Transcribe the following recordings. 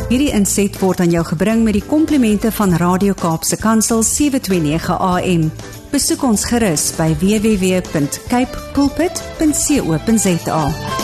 Hierdie inset word aan jou gebring met die komplimente van Radio Kaapse Kansel 729 AM. Besoek ons gerus by www.cape pulpit.co.za.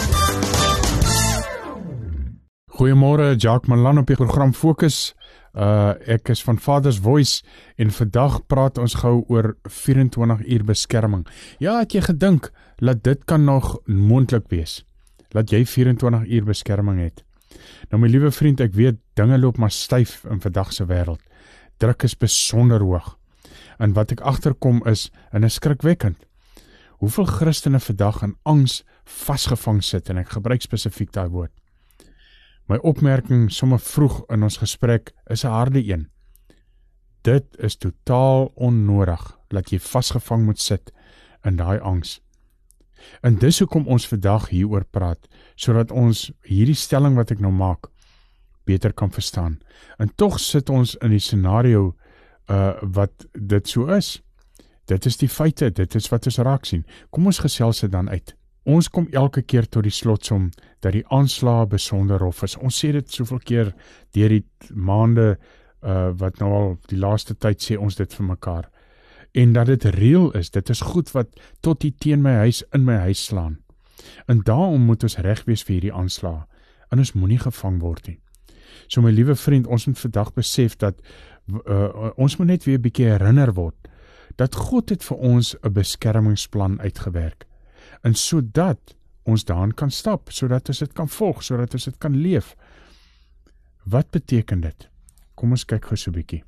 Goeiemôre, Jacques Malan op die program Fokus. Ek is van Father's Voice en vandag praat ons gou oor 24 uur beskerming. Ja, het jy gedink dat dit kan nog moontlik wees? Dat jy 24 uur beskerming het? Nou my liewe vriend, ek weet, dinge loop maar styf in vandag se wêreld. Druk is besonder hoog. En wat ek agterkom is, en is skrikwekkend, hoeveel Christene vandag in angs vasgevang sit, en ek gebruik spesifiek daai woord. My opmerking sommer vroeg in ons gesprek is 'n harde een. Dit is totaal onnodig dat jy vasgevang moet sit in daai angs. En dis hoekom ons vandag hieroor praat, sodat ons hierdie stelling wat ek nou maak, beter kan verstaan. En tog sit ons in die scenario wat dit so is. Dit is die feite, dit is wat ons raak sien. Kom ons gesels dit dan uit. Ons kom elke keer tot die slotsom dat die aanslae besonder rof is. Ons sê dit soveel keer deur die maande wat nou al die laaste tyd sê ons dit vir mekaar. En dat dit reël is, dit is goed wat tot die teen my huis in my huis slaan. En daarom moet ons reg wees vir hierdie aanslae. En ons moenie gevang word nie. So my liewe vriend, ons moet vandag besef dat ons moet net weer 'n bietjie herinner word dat God het vir ons 'n beskermingsplan uitgewerk. En sodat ons daarin kan stap, sodat ons dit kan volg, sodat ons dit kan leef. Wat beteken dit? Kom ons kyk gou so 'n bietjie.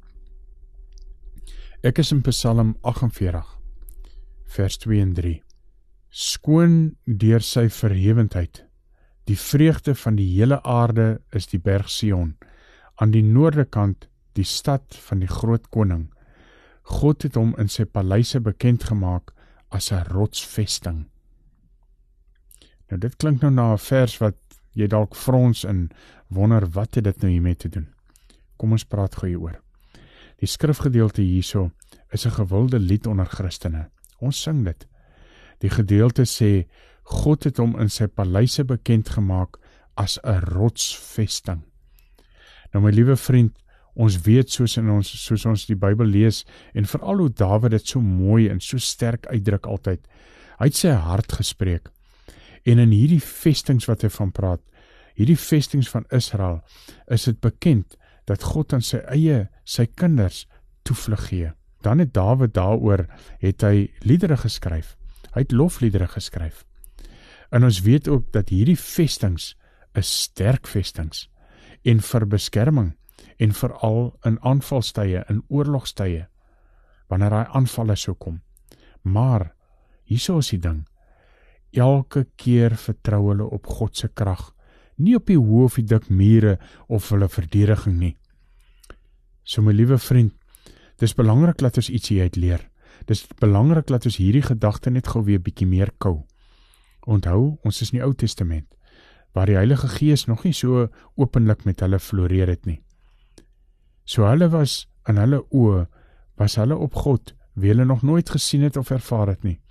Ek is in Psalm 48, vers 2 en 3. Skoon deur sy verhewendheid, die vreugde van die hele aarde is die berg Sion, aan die noordekant die stad van die groot koning. God het hom in sy paleise bekend gemaak as 'n rotsvesting. Nou dit klink nou na 'n vers wat jy dalk frons en wonder wat het dit nou hiermee te doen. Kom ons praat gou hieroor. Die skrifgedeelte hierso is 'n gewilde lied onder Christene. Ons sing dit. Die gedeelte sê, God het hom in sy paleise bekend gemaak as 'n rotsvesting. Nou my liewe vriend, ons weet soos ons die Bybel lees, en veral hoe Dawid dit so mooi en so sterk uitdruk altyd. Hy het sy hart gespreek. En in hierdie vestings wat hy van praat, hierdie vestings van Israel, is dit bekend dat God aan sy kinders toevlug gee. Dan het Dawid daaroor, het hy liedere geskryf. Hy het lofliedere geskryf. En ons weet ook dat hierdie vestings is sterk vestings, en vir beskerming, en veral in aanvalstye, in oorlogstye, wanneer hy aanvalle sou kom. Maar, hierso is die ding, elke keer vertrou hulle op God se krag, nie op die hoë of die dik mure of hulle verdediging nie. So my liewe vriend, dis belangrik dat ons ietsie uit leer. Dis belangrik dat ons hierdie gedagte net gou weer bietjie meer kou. Onthou, ons is in die Ou Testament, waar die Heilige Gees nog nie so openlik met hulle floreer het nie. So hulle was, in hulle oë, was hulle op God, wie hulle nog nooit gesien het of ervaar het nie.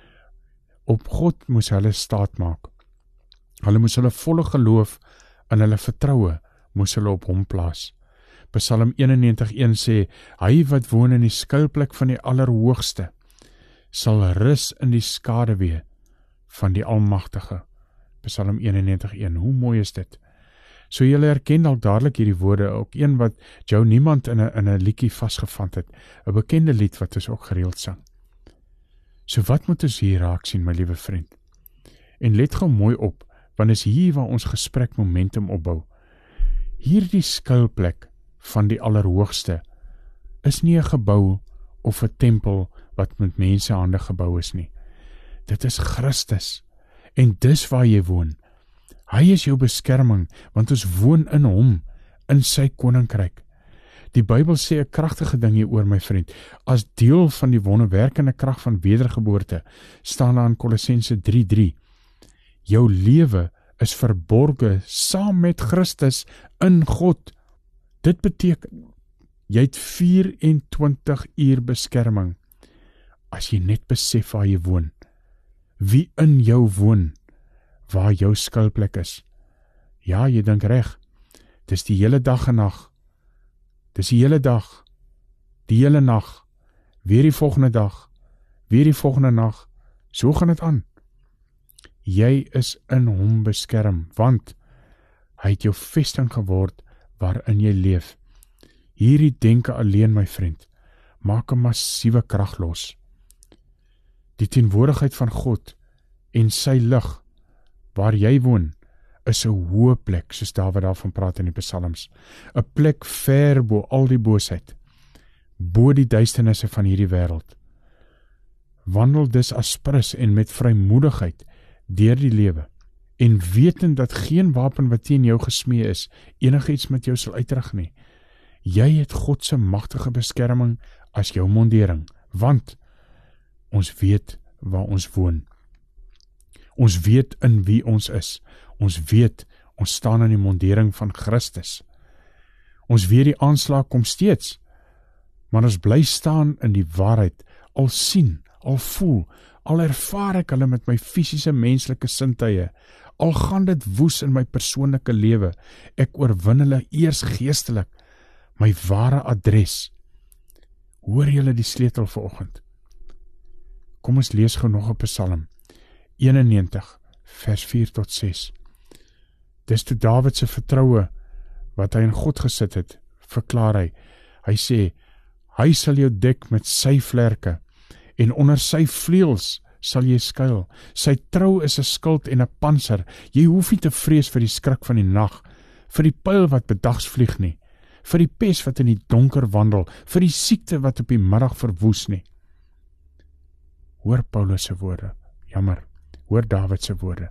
Op God moes hulle staat maak. Hulle moes hulle volle geloof en hulle vertroue moes hulle op hom plaas. Psalm 91:1 sê, hy wat woon in die skuilplek van die Allerhoogste, sal rus in die skaduwee van die Almagtige. Psalm 91:1, hoe mooi is dit? So julle herken dalk dadelik hierdie woorde, ook een wat jou niemand in 'n liedjie vasgevang het, 'n bekende lied wat ons ook gereeld sing. So wat moet ons hier raak sien, my liewe vriend? En let gou mooi op, want is hier waar ons gesprek momentum opbou. Hierdie skuilplek van die Allerhoogste is nie 'n gebou of 'n tempel wat met mensehande gebou is nie. Dit is Christus, en dis waar jy woon. Hy is jou beskerming, want ons woon in hom, in sy koninkryk. Die Bybel sê 'n kragtige ding hier oor, my vriend. As deel van die wonderwerkende krag van wedergeboorte, staan daar in Kolossense 3:3. Jou lewe is verborge saam met Christus in God. Dit beteken, jy het 24 uur beskerming, as jy net besef waar jy woon, wie in jou woon, waar jou skuilplek is. Ja, jy dink reg, Dis die hele dag en nag. Dis die hele dag, die hele nag, weer die volgende dag, weer die volgende nag, so gaan dit aan. Jy is in hom beskerm, want hy het jou vesting geword waarin jy leef. Hierdie denke alleen, my vriend, maak 'n massiewe krag los. Die teenwoordigheid van God en sy lig, waar jy woon, is 'n hoë plek, soos Dawid daarvan praat in die Psalms. 'n Plek ver bo al die boosheid, bo die duisternisse van hierdie wêreld. Wandel dus as prins en met vrymoedigheid deur die lewe, en wetend dat geen wapen wat teen jou gesmee is, enigiets met jou sal uitrig nie. Jy het God se magtige beskerming as jou mondering, want ons weet waar ons woon. Ons weet in wie ons is. Ons weet, ons staan in die mondering van Christus. Ons weet die aanslag kom steeds, maar ons bly staan in die waarheid, al sien, al voel, al ervaar ek hulle met my fisiese menslike sintuie, al gaan dit woes in my persoonlike lewe, ek oorwin hulle eers geestelik, my ware adres. Hoor julle die sleutel vanoggend? Kom ons lees gou nog 'n Psalm, 91, vers 4 tot 6. Dis toe Dawid se vertroue, wat hy in God gesit het, verklaar hy. Hy sê, hy sal jou dek met sy vlerke, en onder sy vleuels sal jy skuil. Sy trou is 'n skild en 'n pantser. Jy hoef nie te vrees vir die skrik van die nag, vir die pyl wat bedags vlieg nie, vir die pes wat in die donker wandel, vir die siekte wat op die middag verwoes nie. Hoor Paulus se woorde, hoor Dawid se woorde.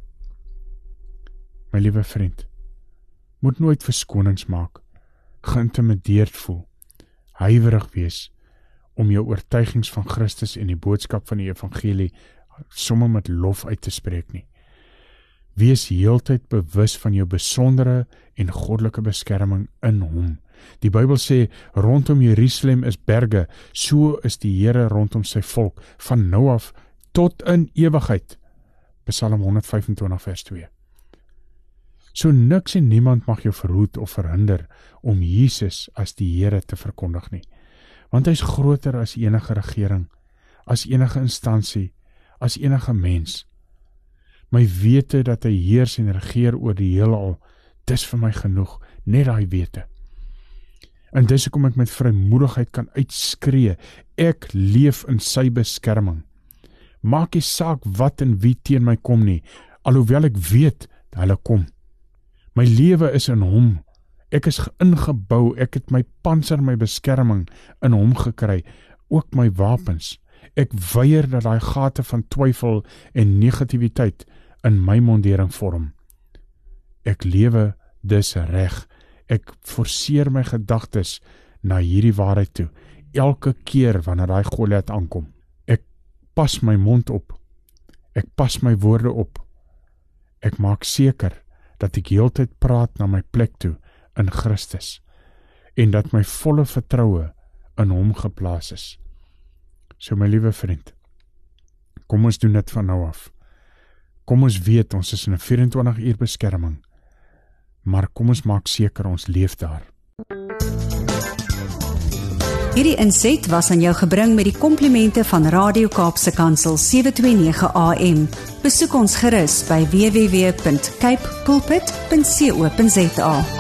My liewe vriend, moet nooit verskonings maak, geïntimideerd voel, huiwerig wees, om jou oortuigings van Christus en die boodskap van die evangelie sommer met lof uit te spreek nie. Wees heeltyd bewus van jou besondere en goddelike beskerming in hom. Die Bybel sê, rondom Jerusalem is berge, so is die Here rondom sy volk, van nou af tot in ewigheid. Psalm 125 vers 2. So niks en niemand mag jou verhoed of verhinder om Jesus as die Here te verkondig nie. Want hy is groter as enige regering, as enige instansie, as enige mens. My wete dat hy heers en regeer oor die heelal, dis vir my genoeg, net daai wete. En dis hoekom ek met vrymoedigheid kan uitskree, ek leef in sy beskerming. Maak nie saak wat en wie teen my kom nie, alhoewel ek weet, hulle kom. My lewe is in hom, ek is ingebou, ek het my pantser, my beskerming in hom gekry, ook my wapens. Ek weier dat daai gate van twyfel en negativiteit in my mondering vorm. Ek lewe dus reg, ek forceer my gedagtes na hierdie waarheid toe, elke keer wanneer daai Goliat aankom. Ek pas my mond op, ek pas my woorde op, ek maak seker dat ek heeltyd praat na my plek toe in Christus, en dat my volle vertroue in hom geplaas is. So my liewe vriend, kom ons doen dit van nou af. Kom ons weet, ons is in 'n 24 uur beskerming, maar kom ons maak seker ons leef daar. Hierdie inset was aan jou gebring met die komplimente van Radio Kaapse Kansel 729 AM. Besoek ons gerus by www.cape pulpit.co.za.